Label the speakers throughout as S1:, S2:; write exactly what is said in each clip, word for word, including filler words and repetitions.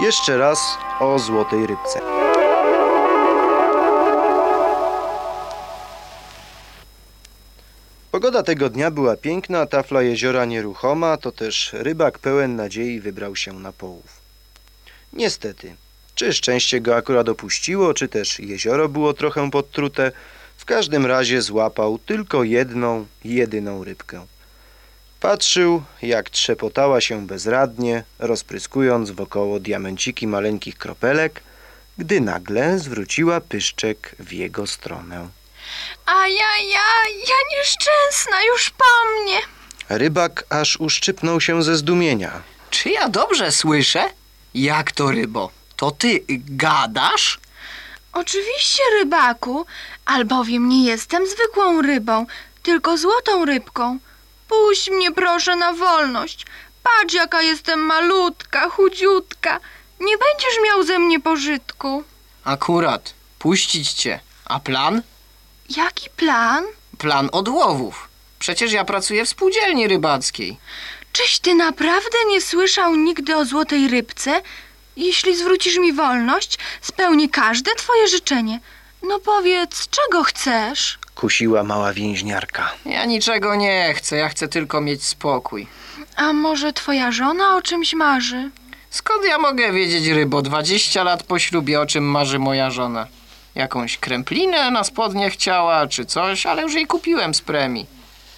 S1: Jeszcze raz o złotej rybce. Pogoda tego dnia była piękna, tafla jeziora nieruchoma, to też rybak pełen nadziei wybrał się na połów. Niestety, czy szczęście go akurat opuściło, czy też jezioro było trochę podtrute, w każdym razie złapał tylko jedną, jedyną rybkę. Patrzył, jak trzepotała się bezradnie, rozpryskując wokoło diamenciki maleńkich kropelek, gdy nagle zwróciła pyszczek w jego stronę.
S2: A ja, ja, ja nieszczęsna, już po mnie.
S1: Rybak aż uszczypnął się ze zdumienia.
S3: Czy ja dobrze słyszę? Jak to, rybo? To ty gadasz?
S2: Oczywiście, rybaku, albowiem nie jestem zwykłą rybą, tylko złotą rybką. Puść mnie proszę na wolność. Patrz, jaka jestem malutka, chudziutka. Nie będziesz miał ze mnie pożytku.
S3: Akurat, puścić cię. A plan?
S2: Jaki plan?
S3: Plan odłowów. Przecież ja pracuję w spółdzielni rybackiej.
S2: Czyś ty naprawdę nie słyszał nigdy o złotej rybce? Jeśli zwrócisz mi wolność, spełni każde twoje życzenie. No powiedz, czego chcesz?
S1: Kusiła mała więźniarka.
S3: Ja niczego nie chcę, ja chcę tylko mieć spokój.
S2: A może twoja żona o czymś marzy?
S3: Skąd ja mogę wiedzieć, rybo? Dwadzieścia lat po ślubie, o czym marzy moja żona. Jakąś kręplinę na spodnie chciała, czy coś, ale już jej kupiłem z premii.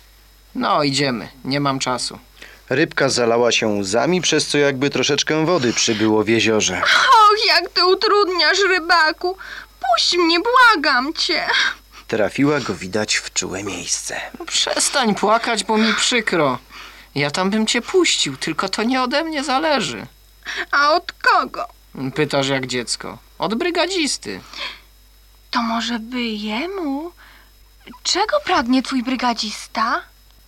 S3: No, idziemy, nie mam czasu.
S1: Rybka zalała się łzami, przez co jakby troszeczkę wody przybyło w jeziorze.
S2: Och, jak ty utrudniasz, rybaku. Puść mnie, błagam cię.
S1: Trafiła go widać w czułe miejsce.
S3: No, przestań płakać, bo mi przykro. Ja tam bym cię puścił, tylko to nie ode mnie zależy.
S2: A od kogo?
S3: Pytasz jak dziecko. Od brygadzisty.
S2: To może by jemu? Czego pragnie twój brygadzista?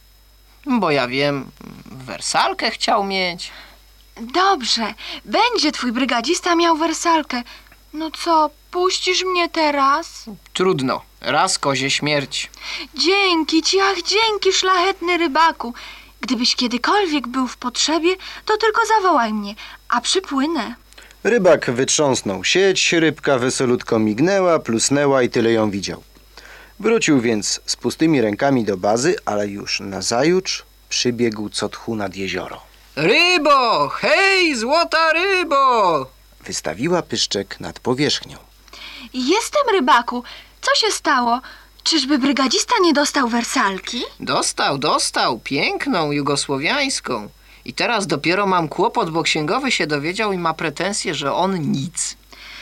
S3: Bo ja wiem, wersalkę chciał mieć.
S2: Dobrze, będzie twój brygadzista miał wersalkę. No co, puścisz mnie teraz?
S3: Trudno, raz kozie śmierć.
S2: Dzięki ci, ach dzięki, szlachetny rybaku. Gdybyś kiedykolwiek był w potrzebie, to tylko zawołaj mnie, a przypłynę.
S1: Rybak wytrząsnął sieć, rybka wesolutko mignęła, plusnęła i tyle ją widział. Wrócił więc z pustymi rękami do bazy, ale już nazajutrz przybiegł co tchu nad jezioro.
S3: Rybo! Hej, złota rybo!
S1: Wystawiła pyszczek nad powierzchnią.
S2: Jestem, rybaku. Co się stało? Czyżby brygadzista nie dostał wersalki?
S3: Dostał, dostał. Piękną, jugosłowiańską. I teraz dopiero mam kłopot, bo księgowy się dowiedział i ma pretensje, że on nic.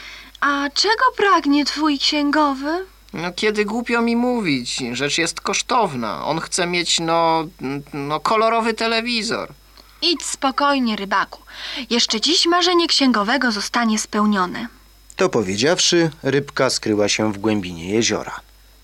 S2: A czego pragnie twój księgowy?
S3: No kiedy głupio mi mówić, rzecz jest kosztowna. On chce mieć, no, no kolorowy telewizor.
S2: Idź spokojnie, rybaku. Jeszcze dziś marzenie księgowego zostanie spełnione.
S1: To powiedziawszy, rybka skryła się w głębinie jeziora.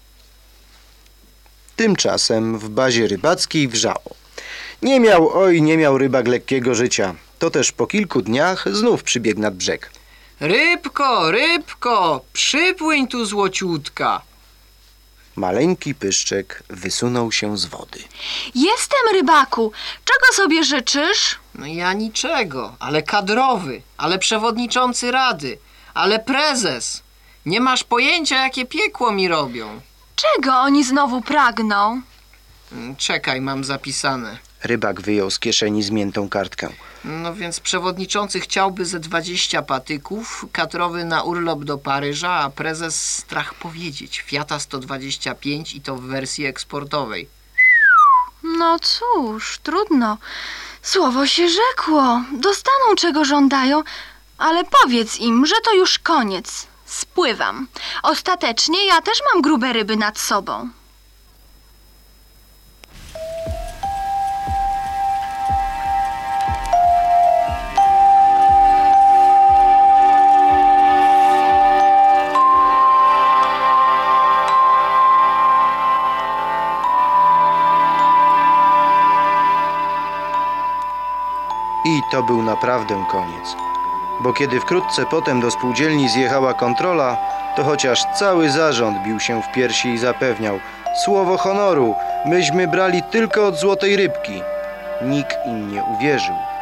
S1: Tymczasem w bazie rybackiej wrzało. Nie miał, oj, nie miał rybak lekkiego życia. To też po kilku dniach znów przybiegł nad brzeg.
S3: Rybko, rybko, przypłyń tu, złociutka.
S1: Maleńki pyszczek wysunął się z wody.
S2: Jestem, rybaku. Czego sobie życzysz?
S3: No ja niczego, ale kadrowy, ale przewodniczący rady, ale prezes. Nie masz pojęcia, jakie piekło mi robią.
S2: Czego oni znowu pragną?
S3: Czekaj, mam zapisane.
S1: Rybak wyjął z kieszeni zmiętą kartkę.
S3: No więc przewodniczący chciałby ze dwadzieścia patyków, kadrowy na urlop do Paryża, a prezes strach powiedzieć. Fiata sto dwadzieścia pięć i to w wersji eksportowej.
S2: No cóż, trudno. Słowo się rzekło. Dostaną czego żądają, ale powiedz im, że to już koniec. Spływam. Ostatecznie ja też mam grube ryby nad sobą.
S1: I to był naprawdę koniec. Bo kiedy wkrótce potem do spółdzielni zjechała kontrola, to chociaż cały zarząd bił się w piersi i zapewniał: słowo honoru, myśmy brali tylko od złotej rybki. Nikt im nie uwierzył.